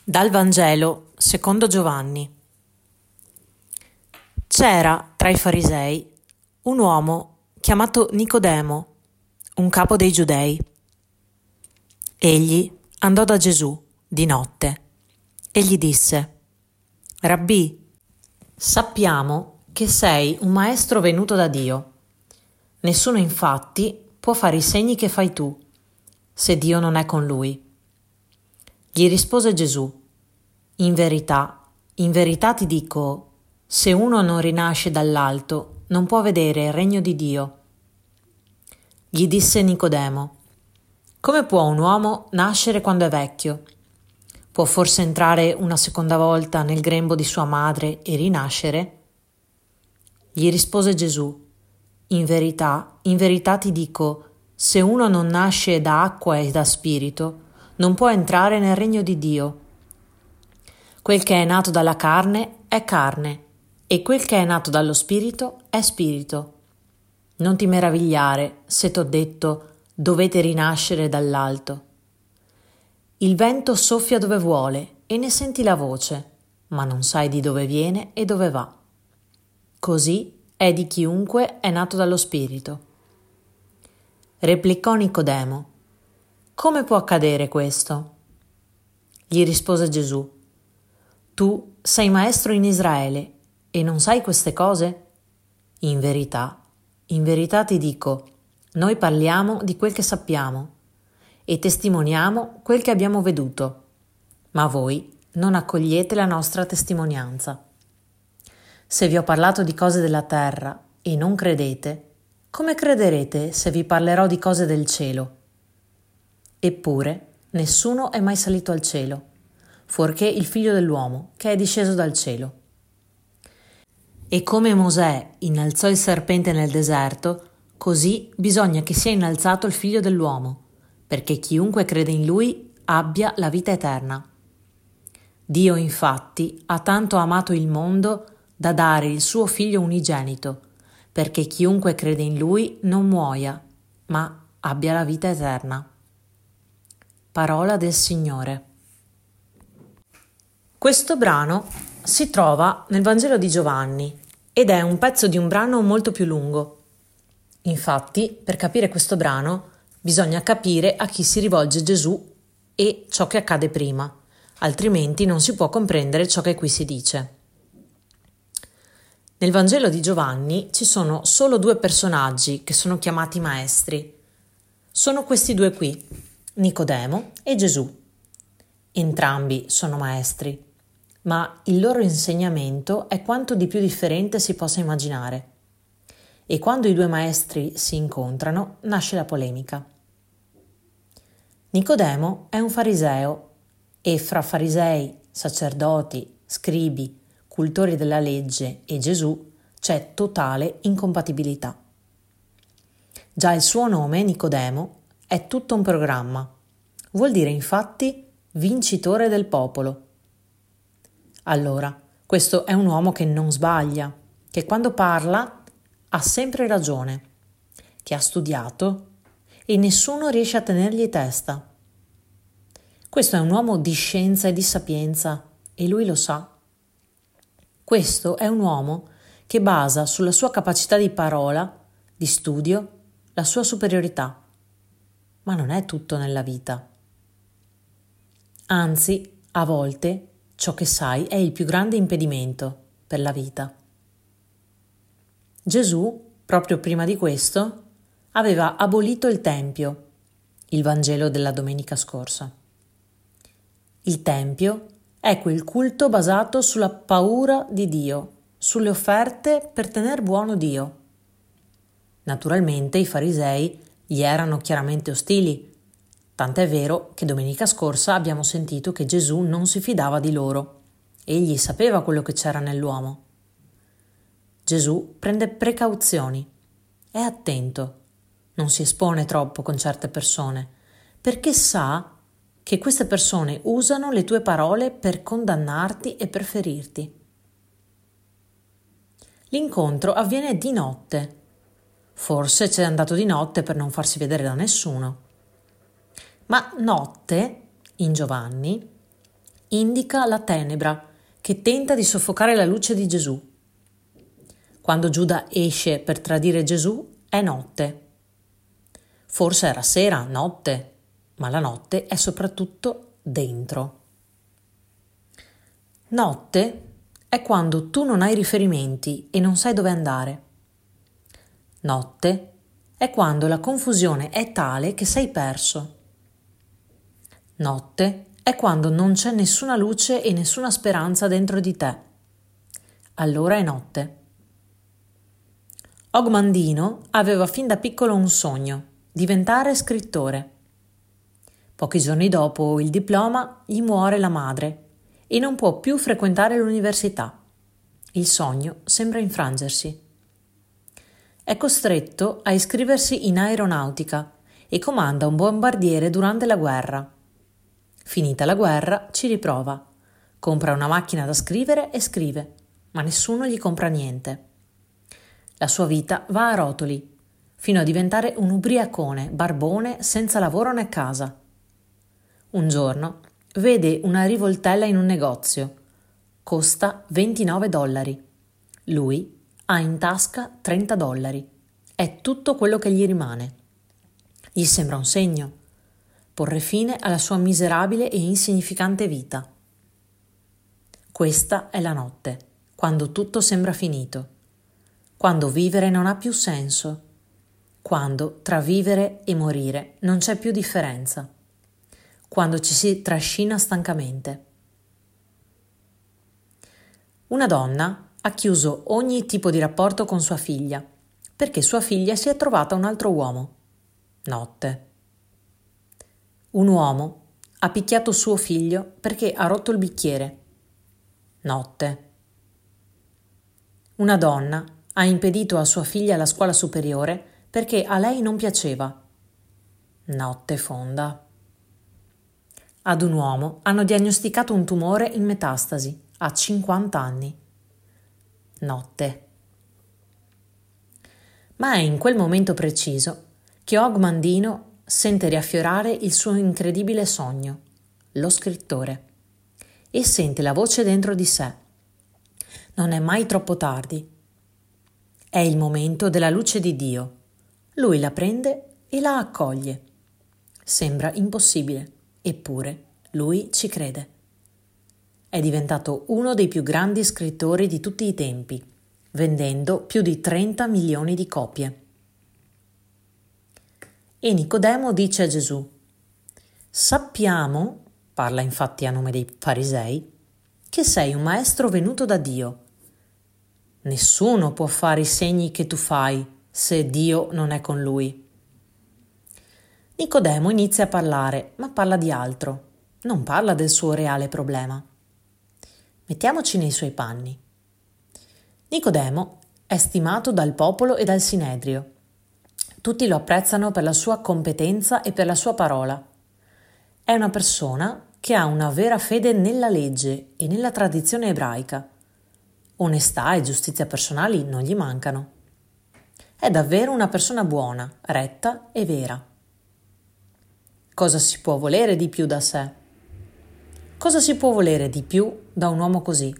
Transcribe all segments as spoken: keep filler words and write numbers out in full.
Dal Vangelo secondo Giovanni. C'era tra i farisei un uomo chiamato Nicodemo, un capo dei Giudei. Egli andò da Gesù di notte e gli disse: Rabbì, sappiamo che sei un maestro venuto da Dio. Nessuno infatti può fare i segni che fai tu, se Dio non è con lui. Gli rispose Gesù: In verità, in verità ti dico, se uno non rinasce dall'alto, non può vedere il regno di Dio. Gli disse Nicodemo: Come può un uomo nascere quando è vecchio? Può forse entrare una seconda volta nel grembo di sua madre e rinascere? Gli rispose Gesù: In verità, in verità ti dico, se uno non nasce da acqua e da spirito, non può entrare nel regno di Dio. Quel che è nato dalla carne è carne, e quel che è nato dallo spirito è spirito. Non ti meravigliare se t'ho detto, dovete rinascere dall'alto. Il vento soffia dove vuole e ne senti la voce, ma non sai di dove viene e dove va. Così è di chiunque è nato dallo spirito. Replicò Nicodemo: Come può accadere questo? Gli rispose Gesù: Tu sei maestro in Israele e non sai queste cose? In verità, in verità ti dico, noi parliamo di quel che sappiamo e testimoniamo quel che abbiamo veduto, ma voi non accogliete la nostra testimonianza. Se vi ho parlato di cose della terra e non credete, come crederete se vi parlerò di cose del cielo? Eppure nessuno è mai salito al cielo, fuorché il figlio dell'uomo che è disceso dal cielo. E come Mosè innalzò il serpente nel deserto, così bisogna che sia innalzato il figlio dell'uomo, perché chiunque crede in lui abbia la vita eterna. Dio infatti ha tanto amato il mondo da dare il suo figlio unigenito, perché chiunque crede in lui non muoia, ma abbia la vita eterna. Parola del Signore. Questo brano si trova nel Vangelo di Giovanni ed è un pezzo di un brano molto più lungo. Infatti, per capire questo brano, bisogna capire a chi si rivolge Gesù e ciò che accade prima, altrimenti non si può comprendere ciò che qui si dice. Nel Vangelo di Giovanni ci sono solo due personaggi che sono chiamati maestri. Sono questi due qui, Nicodemo e Gesù. Entrambi sono maestri, ma il loro insegnamento è quanto di più differente si possa immaginare. E quando i due maestri si incontrano, nasce la polemica. Nicodemo è un fariseo e fra farisei, sacerdoti, scribi, cultori della legge e Gesù c'è totale incompatibilità. Già il suo nome, Nicodemo, è tutto un programma. Vuol dire infatti vincitore del popolo. Allora, questo è un uomo che non sbaglia, che quando parla ha sempre ragione, che ha studiato e nessuno riesce a tenergli testa. Questo è un uomo di scienza e di sapienza e lui lo sa. Questo è un uomo che basa sulla sua capacità di parola, di studio, la sua superiorità. Ma non è tutto nella vita. Anzi, a volte, ciò che sai è il più grande impedimento per la vita. Gesù, proprio prima di questo, aveva abolito il Tempio, il Vangelo della domenica scorsa. Il Tempio è quel culto basato sulla paura di Dio, sulle offerte per tener buono Dio. Naturalmente i farisei gli erano chiaramente ostili, tant'è vero che domenica scorsa abbiamo sentito che Gesù non si fidava di loro. Egli sapeva quello che c'era nell'uomo. Gesù prende precauzioni, è attento, non si espone troppo con certe persone, perché sa che queste persone usano le tue parole per condannarti e per ferirti. L'incontro avviene di notte. Forse c'è andato di notte per non farsi vedere da nessuno. Ma notte, in Giovanni, indica la tenebra che tenta di soffocare la luce di Gesù. Quando Giuda esce per tradire Gesù è notte. Forse era sera, notte, ma la notte è soprattutto dentro. Notte è quando tu non hai riferimenti e non sai dove andare. Notte è quando la confusione è tale che sei perso. Notte è quando non c'è nessuna luce e nessuna speranza dentro di te. Allora è notte. Og Mandino aveva fin da piccolo un sogno, diventare scrittore. Pochi giorni dopo il diploma gli muore la madre e non può più frequentare l'università. Il sogno sembra infrangersi. È costretto a iscriversi in aeronautica e comanda un bombardiere durante la guerra. Finita la guerra, ci riprova. Compra una macchina da scrivere e scrive, ma nessuno gli compra niente. La sua vita va a rotoli, fino a diventare un ubriacone, barbone, senza lavoro né casa. Un giorno vede una rivoltella in un negozio. Costa ventinove dollari. Lui ha in tasca trenta dollari. È tutto quello che gli rimane. Gli sembra un segno. Porre fine alla sua miserabile e insignificante vita. Questa è la notte, quando tutto sembra finito, quando vivere non ha più senso, quando tra vivere e morire non c'è più differenza, quando ci si trascina stancamente. Una donna ha chiuso ogni tipo di rapporto con sua figlia, perché sua figlia si è trovata un altro uomo. Notte. Un uomo ha picchiato suo figlio perché ha rotto il bicchiere. Notte. Una donna ha impedito a sua figlia la scuola superiore perché a lei non piaceva. Notte fonda. Ad un uomo hanno diagnosticato un tumore in metastasi a cinquanta anni. Notte. Ma è in quel momento preciso che Og Mandino sente riaffiorare il suo incredibile sogno, lo scrittore, e sente la voce dentro di sé. Non è mai troppo tardi. È il momento della luce di Dio. Lui la prende e la accoglie. Sembra impossibile, eppure lui ci crede. È diventato uno dei più grandi scrittori di tutti i tempi, vendendo più di trenta milioni di copie. E Nicodemo dice a Gesù: sappiamo, parla infatti a nome dei farisei, che sei un maestro venuto da Dio. Nessuno può fare i segni che tu fai se Dio non è con lui. Nicodemo inizia a parlare, ma parla di altro, non parla del suo reale problema. Mettiamoci nei suoi panni. Nicodemo è stimato dal popolo e dal Sinedrio. Tutti lo apprezzano per la sua competenza e per la sua parola. È una persona che ha una vera fede nella legge e nella tradizione ebraica. Onestà e giustizia personali non gli mancano. È davvero una persona buona, retta e vera. Cosa si può volere di più da sé? Cosa si può volere di più da un uomo così?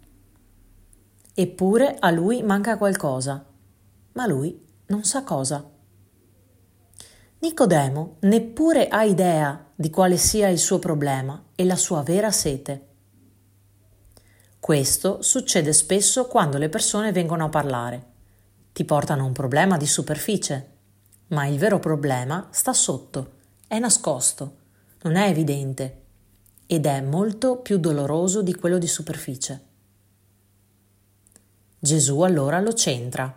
Eppure a lui manca qualcosa, ma lui non sa cosa. Nicodemo neppure ha idea di quale sia il suo problema e la sua vera sete. Questo succede spesso quando le persone vengono a parlare. Ti portano un problema di superficie, ma il vero problema sta sotto, è nascosto, non è evidente ed è molto più doloroso di quello di superficie. Gesù allora lo centra.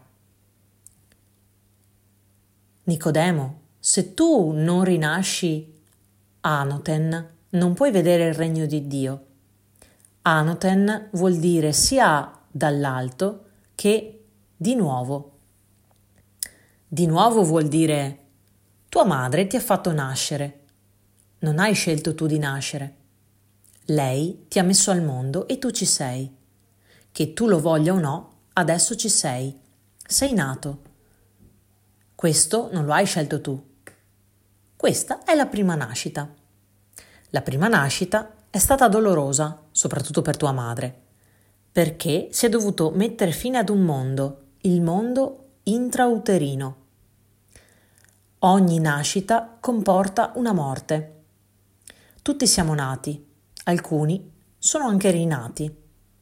Nicodemo, se tu non rinasci anoten, non puoi vedere il regno di Dio. Anoten vuol dire sia dall'alto che di nuovo. Di nuovo vuol dire tua madre ti ha fatto nascere. Non hai scelto tu di nascere. Lei ti ha messo al mondo e tu ci sei. Che tu lo voglia o no, adesso ci sei. Sei nato. Questo non lo hai scelto tu. Questa è la prima nascita. La prima nascita è stata dolorosa, soprattutto per tua madre, perché si è dovuto mettere fine ad un mondo, il mondo intrauterino. Ogni nascita comporta una morte. Tutti siamo nati, alcuni sono anche rinati.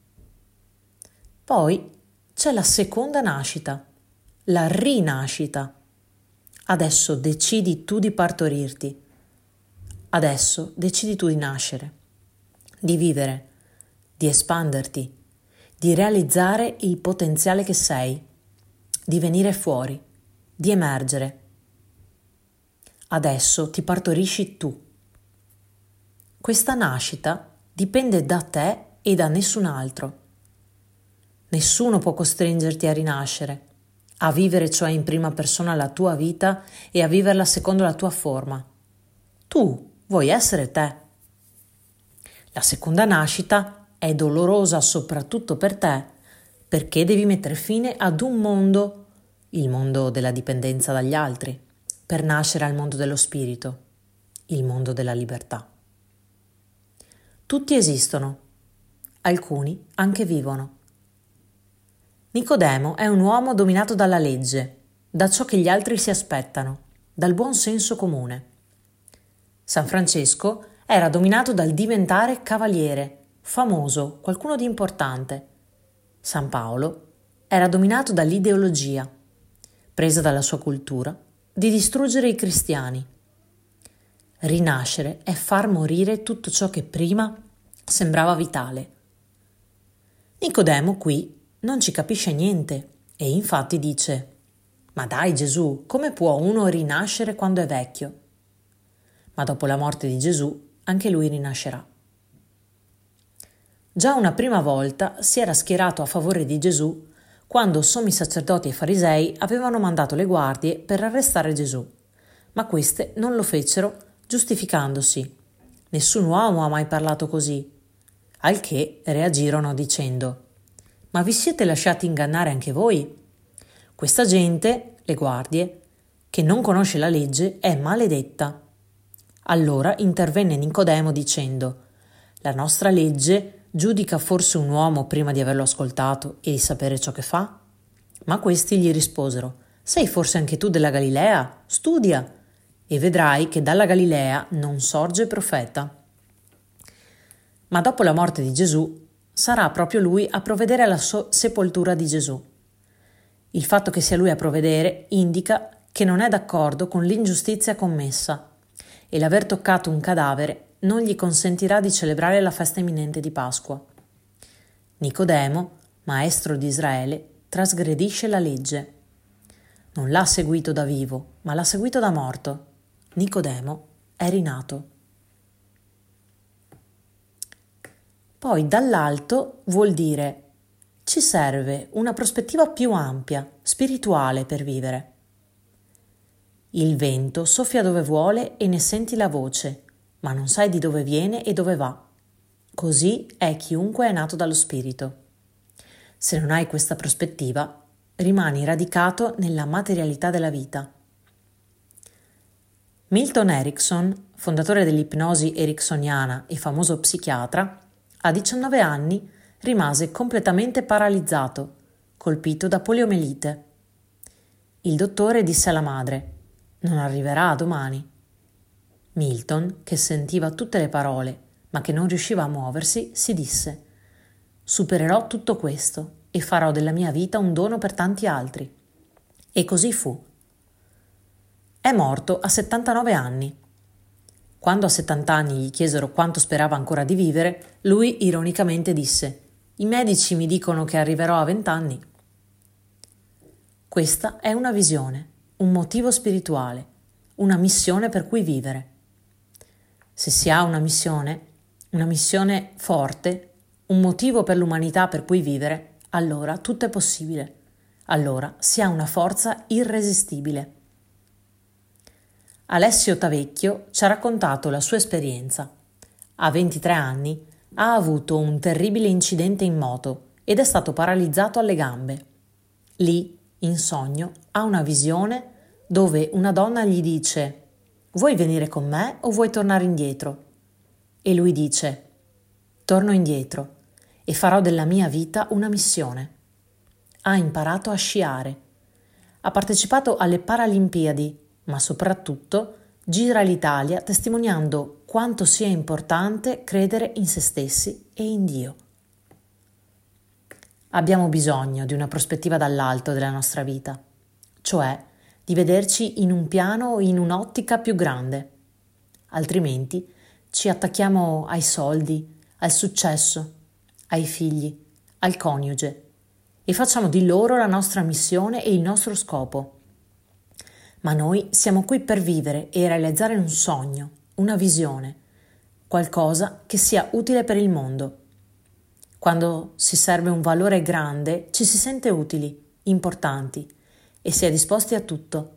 Poi c'è la seconda nascita, la rinascita. Adesso decidi tu di partorirti. Adesso decidi tu di nascere, di vivere, di espanderti, di realizzare il potenziale che sei, di venire fuori, di emergere. Adesso ti partorisci tu. Questa nascita dipende da te e da nessun altro. Nessuno può costringerti a rinascere, a vivere cioè in prima persona la tua vita e a viverla secondo la tua forma. Tu vuoi essere te. La seconda nascita è dolorosa soprattutto per te, perché devi mettere fine ad un mondo, il mondo della dipendenza dagli altri, per nascere al mondo dello spirito, il mondo della libertà. Tutti esistono, alcuni anche vivono. Nicodemo è un uomo dominato dalla legge, da ciò che gli altri si aspettano, dal buon senso comune. San Francesco era dominato dal diventare cavaliere, famoso, qualcuno di importante. San Paolo era dominato dall'ideologia, presa dalla sua cultura, di distruggere i cristiani. Rinascere è far morire tutto ciò che prima sembrava vitale. Nicodemo qui non ci capisce niente e infatti dice: «Ma dai Gesù, come può uno rinascere quando è vecchio?» Ma dopo la morte di Gesù anche lui rinascerà. Già una prima volta si era schierato a favore di Gesù quando sommi sacerdoti e farisei avevano mandato le guardie per arrestare Gesù, ma queste non lo fecero giustificandosi. Nessun uomo ha mai parlato così. Al che reagirono dicendo: «Ma vi siete lasciati ingannare anche voi? Questa gente, le guardie, che non conosce la legge, è maledetta». Allora intervenne Nicodemo dicendo: «La nostra legge giudica forse un uomo prima di averlo ascoltato e di sapere ciò che fa?» Ma questi gli risposero: «Sei forse anche tu della Galilea? Studia, e vedrai che dalla Galilea non sorge profeta». Ma dopo la morte di Gesù sarà proprio lui a provvedere alla so- sepoltura di Gesù. Il fatto che sia lui a provvedere indica che non è d'accordo con l'ingiustizia commessa e l'aver toccato un cadavere non gli consentirà di celebrare la festa imminente di Pasqua. Nicodemo, maestro di Israele, trasgredisce la legge. Non l'ha seguito da vivo, ma l'ha seguito da morto. Nicodemo è rinato. Poi dall'alto vuol dire: ci serve una prospettiva più ampia, spirituale per vivere. Il vento soffia dove vuole e ne senti la voce, ma non sai di dove viene e dove va. Così è chiunque è nato dallo spirito. Se non hai questa prospettiva, rimani radicato nella materialità della vita. Milton Erickson, fondatore dell'ipnosi ericksoniana e famoso psichiatra, a diciannove anni rimase completamente paralizzato, colpito da poliomelite. Il dottore disse alla madre: «Non arriverà domani». Milton, che sentiva tutte le parole ma che non riusciva a muoversi, si disse: «Supererò tutto questo e farò della mia vita un dono per tanti altri». E così fu. È morto a settantanove anni. Quando a settanta anni gli chiesero quanto sperava ancora di vivere, lui ironicamente disse: «I medici mi dicono che arriverò a vent'anni». Questa è una visione, un motivo spirituale, una missione per cui vivere. Se si ha una missione, una missione forte, un motivo per l'umanità per cui vivere, allora tutto è possibile. Allora si ha una forza irresistibile. Alessio Tavecchio ci ha raccontato la sua esperienza. A ventitré anni ha avuto un terribile incidente in moto ed è stato paralizzato alle gambe. Lì, in sogno, ha una visione dove una donna gli dice: «Vuoi venire con me o vuoi tornare indietro?» E lui dice: torno indietro e farò della mia vita una missione. Ha imparato a sciare, ha partecipato alle Paralimpiadi, ma soprattutto gira l'Italia testimoniando quanto sia importante credere in se stessi e in Dio. Abbiamo bisogno di una prospettiva dall'alto della nostra vita, cioè di vederci in un piano o in un'ottica più grande. Altrimenti ci attacchiamo ai soldi, al successo, ai figli, al coniuge e facciamo di loro la nostra missione e il nostro scopo. Ma noi siamo qui per vivere e realizzare un sogno, una visione, qualcosa che sia utile per il mondo. Quando si serve un valore grande, ci si sente utili, importanti e si è disposti a tutto.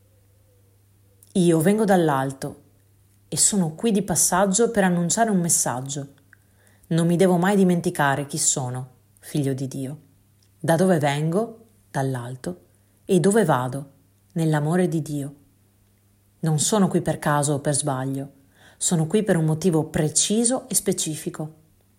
Io vengo dall'alto e sono qui di passaggio per annunciare un messaggio. Non mi devo mai dimenticare chi sono, figlio di Dio, da dove vengo, dall'alto, e dove vado, nell'amore di Dio. Non sono qui per caso o per sbaglio, sono qui per un motivo preciso e specifico.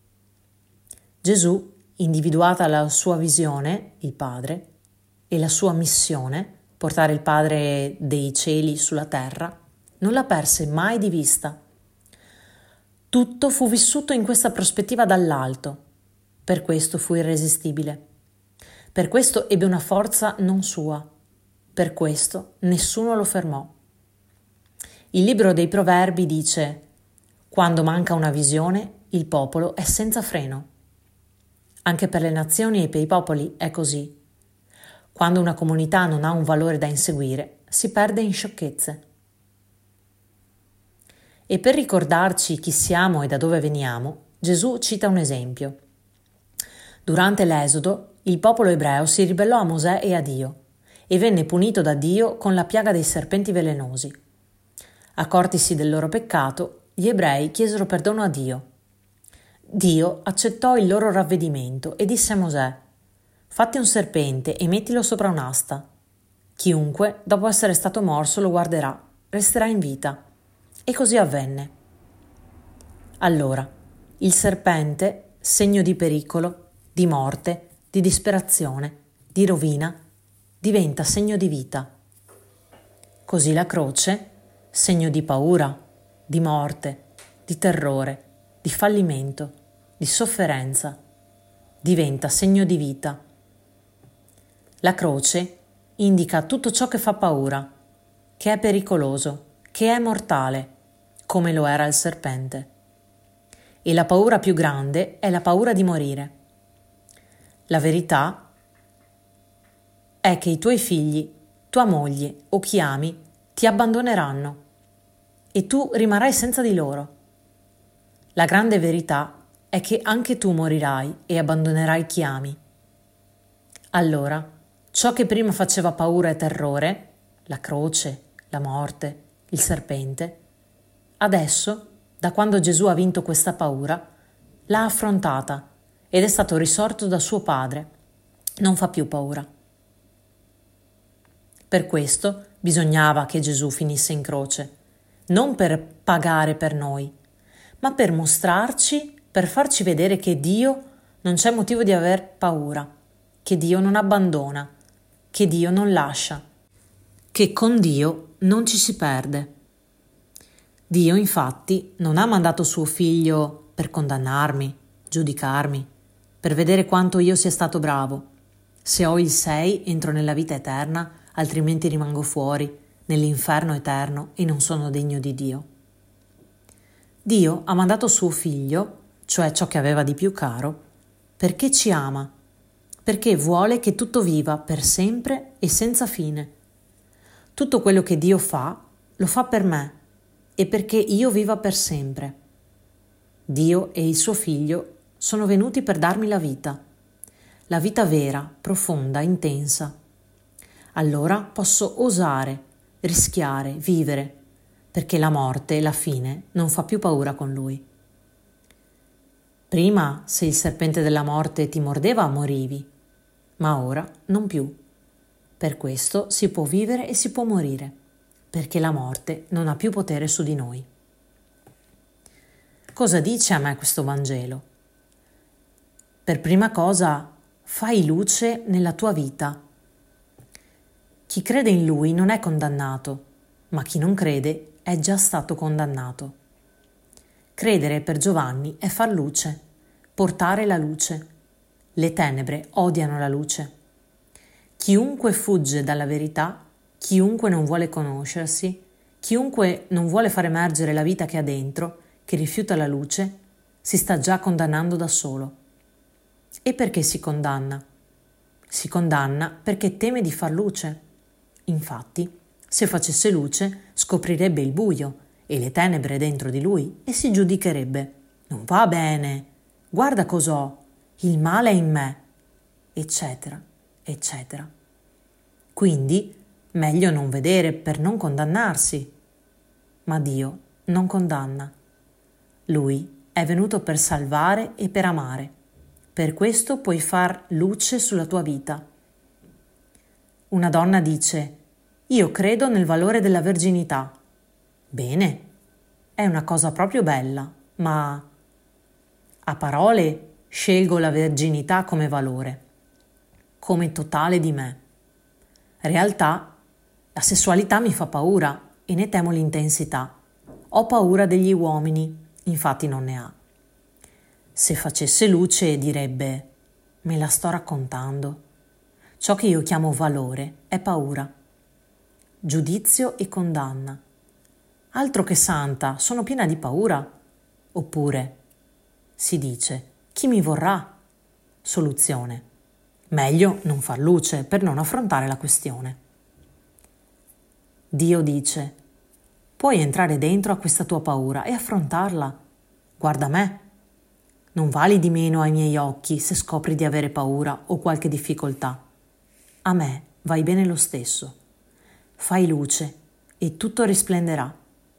Gesù, individuata la sua visione, il Padre, e la sua missione, portare il Padre dei cieli sulla terra, non la perse mai di vista. Tutto fu vissuto in questa prospettiva dall'alto, per questo fu irresistibile. Per questo ebbe una forza non sua, per questo nessuno lo fermò. Il libro dei Proverbi dice: quando manca una visione, il popolo è senza freno. Anche per le nazioni e per i popoli è così. Quando una comunità non ha un valore da inseguire, si perde in sciocchezze. E per ricordarci chi siamo e da dove veniamo, Gesù cita un esempio. Durante l'Esodo, il popolo ebreo si ribellò a Mosè e a Dio e venne punito da Dio con la piaga dei serpenti velenosi. Accortisi del loro peccato, gli ebrei chiesero perdono a Dio. Dio accettò il loro ravvedimento e disse a Mosè: fatti un serpente e mettilo sopra un'asta. Chiunque, dopo essere stato morso, lo guarderà, resterà in vita. E così avvenne. Allora, il serpente, segno di pericolo, di morte, di disperazione, di rovina, diventa segno di vita. Così la croce, segno di paura, di morte, di terrore, di fallimento, di sofferenza, diventa segno di vita. La croce indica tutto ciò che fa paura, che è pericoloso, che è mortale, come lo era il serpente. E la paura più grande è la paura di morire. La verità è che i tuoi figli, tua moglie o chi ami ti abbandoneranno e tu rimarrai senza di loro. La grande verità è che anche tu morirai e abbandonerai chi ami. Allora, ciò che prima faceva paura e terrore, la croce, la morte, il serpente, adesso, da quando Gesù ha vinto questa paura, l'ha affrontata ed è stato risorto da suo Padre. Non fa più paura. Per questo bisognava che Gesù finisse in croce, non per pagare per noi, ma per mostrarci, per farci vedere che Dio non c'è motivo di aver paura, che Dio non abbandona, che Dio non lascia, che con Dio non ci si perde. Dio, infatti, non ha mandato suo figlio per condannarmi, giudicarmi, per vedere quanto io sia stato bravo. Se ho il sei, entro nella vita eterna, altrimenti rimango fuori, nell'inferno eterno, e non sono degno di Dio. Dio ha mandato suo figlio, cioè ciò che aveva di più caro, perché ci ama, perché vuole che tutto viva per sempre e senza fine. Tutto quello che Dio fa, lo fa per me e perché io viva per sempre. Dio e il suo figlio sono venuti per darmi la vita, la vita vera, profonda, intensa. Allora posso osare, rischiare, vivere, perché la morte, la fine, non fa più paura con lui. Prima, se il serpente della morte ti mordeva, morivi, ma ora non più. Per questo si può vivere e si può morire, perché la morte non ha più potere su di noi. Cosa dice a me questo Vangelo? Per prima cosa, fai luce nella tua vita. Chi crede in Lui non è condannato, ma chi non crede è già stato condannato. Credere per Giovanni è far luce, portare la luce. Le tenebre odiano la luce. Chiunque fugge dalla verità, chiunque non vuole conoscersi, chiunque non vuole far emergere la vita che ha dentro, che rifiuta la luce, si sta già condannando da solo. E perché si condanna? Si condanna perché teme di far luce. Infatti, se facesse luce, scoprirebbe il buio e le tenebre dentro di lui e si giudicherebbe. Non va bene, guarda cos'ho, il male è in me, eccetera, eccetera. Quindi, meglio non vedere per non condannarsi. Ma Dio non condanna. Lui è venuto per salvare e per amare. Per questo puoi far luce sulla tua vita. Una donna dice: io credo nel valore della verginità. Bene, è una cosa proprio bella, ma a parole scelgo la verginità come valore, come totale di me. In realtà, la sessualità mi fa paura e ne temo l'intensità. Ho paura degli uomini, infatti non ne ha. Se facesse luce direbbe: me la sto raccontando. Ciò che io chiamo valore è paura, giudizio e condanna. Altro che santa, sono piena di paura. Oppure si dice: chi mi vorrà? Soluzione: meglio non far luce per non affrontare la questione. Dio dice: puoi entrare dentro a questa tua paura e affrontarla. Guarda me. Non vali di meno ai miei occhi se scopri di avere paura o qualche difficoltà. A me vai bene lo stesso. Fai luce e tutto risplenderà.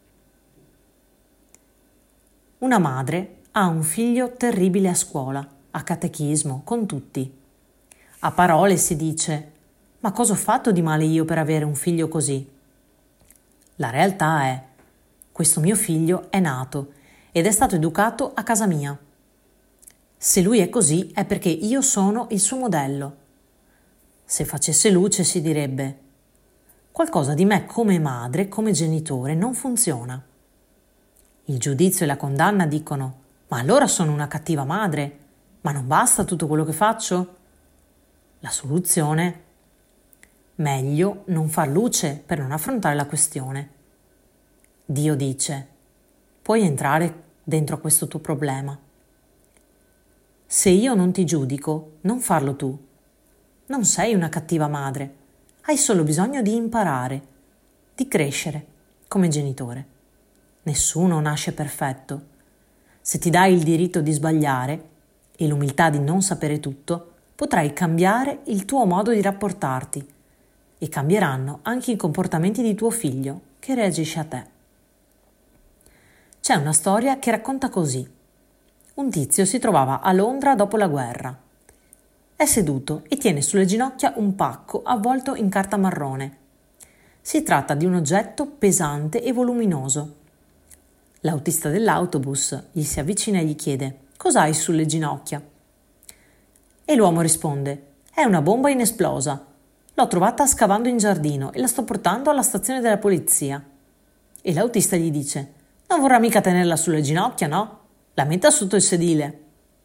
Una madre ha un figlio terribile a scuola, a catechismo, con tutti. A parole si dice: ma cosa ho fatto di male io per avere un figlio così? La realtà è: questo mio figlio è nato ed è stato educato a casa mia. Se lui è così è perché io sono il suo modello. Se facesse luce si direbbe: qualcosa di me come madre, come genitore non funziona. Il giudizio e la condanna dicono: ma allora sono una cattiva madre, ma non basta tutto quello che faccio? La soluzione? Meglio non far luce per non affrontare la questione. Dio dice: puoi entrare dentro a questo tuo problema. Se io non ti giudico, non farlo tu. Non sei una cattiva madre, hai solo bisogno di imparare, di crescere come genitore. Nessuno nasce perfetto. Se ti dai il diritto di sbagliare e l'umiltà di non sapere tutto, potrai cambiare il tuo modo di rapportarti e cambieranno anche i comportamenti di tuo figlio che reagisce a te. C'è una storia che racconta così. Un tizio si trovava a Londra dopo la guerra. È seduto e tiene sulle ginocchia un pacco avvolto in carta marrone. Si tratta di un oggetto pesante e voluminoso. L'autista dell'autobus gli si avvicina e gli chiede: cosa hai sulle ginocchia? E l'uomo risponde: è una bomba inesplosa. L'ho trovata scavando in giardino e la sto portando alla stazione della polizia. E l'autista gli dice: non vorrà mica tenerla sulle ginocchia, no? La metta sotto il sedile.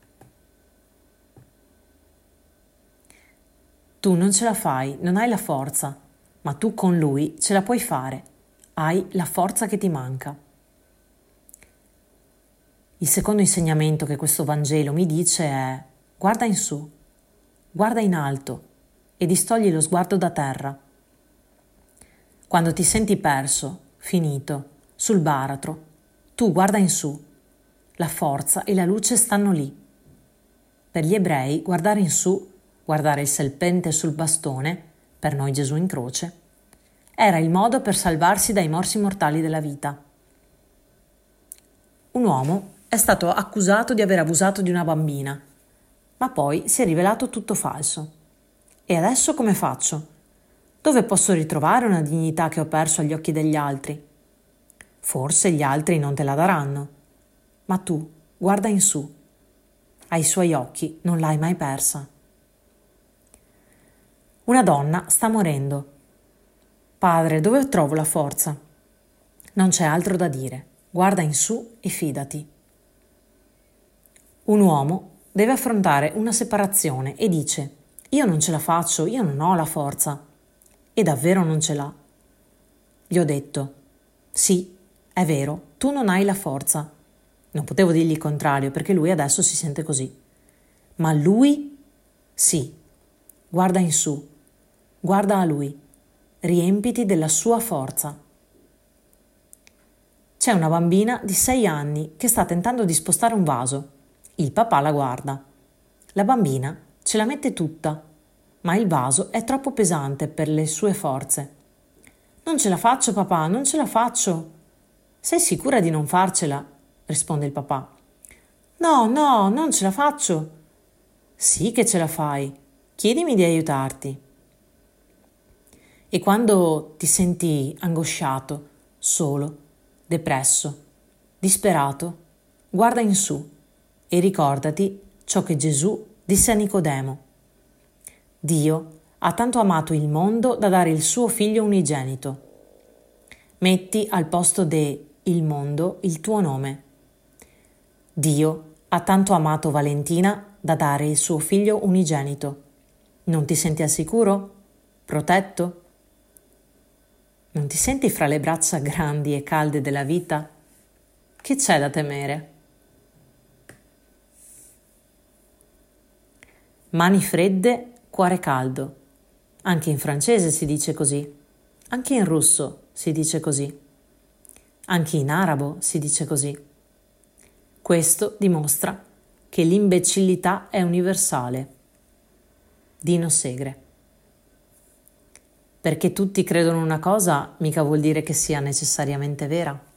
Tu non ce la fai, non hai la forza, ma tu con lui ce la puoi fare. Hai la forza che ti manca. Il secondo insegnamento che questo Vangelo mi dice è: guarda in su, guarda in alto e distogli lo sguardo da terra. Quando ti senti perso, finito, sul baratro, tu guarda in su. La forza e la luce stanno lì. Per gli ebrei guardare in su, guardare il serpente sul bastone, per noi Gesù in croce, era il modo per salvarsi dai morsi mortali della vita. Un uomo è stato accusato di aver abusato di una bambina, ma poi si è rivelato tutto falso. E adesso come faccio? Dove posso ritrovare una dignità che ho perso agli occhi degli altri? Forse gli altri non te la daranno, ma tu guarda in su. ai suoi occhi non l'hai mai persa. Una donna sta morendo. Padre, dove trovo la forza? Non c'è altro da dire. Guarda in su e fidati. Un uomo deve affrontare una separazione e dice: io non ce la faccio, io non ho la forza. E davvero non ce l'ha. Gli ho detto: sì, è vero, tu non hai la forza. Non potevo dirgli il contrario perché lui adesso si sente così. Ma lui sì. Guarda in su, guarda a lui, riempiti della sua forza. C'è una bambina di sei anni che sta tentando di spostare un vaso. Il papà la guarda. La bambina ce la mette tutta, ma il vaso è troppo pesante per le sue forze. Non ce la faccio, papà, non ce la faccio. Sei sicura di non farcela? Risponde il papà. No, no, non ce la faccio. Sì che ce la fai. Chiedimi di aiutarti. E quando ti senti angosciato, solo, depresso, disperato, guarda in su e ricordati ciò che Gesù disse a Nicodemo. Dio ha tanto amato il mondo da dare il suo figlio unigenito. Metti al posto de il mondo il tuo nome. Dio ha tanto amato Valentina da dare il suo figlio unigenito. Non ti senti al sicuro? Protetto? Non ti senti fra le braccia grandi e calde della vita? Che c'è da temere? Mani fredde, cuore caldo. Anche in francese si dice così. Anche in russo si dice così. Anche in arabo si dice così. Questo dimostra che l'imbecillità è universale. Dino Segre. Perché tutti credono una cosa, mica vuol dire che sia necessariamente vera.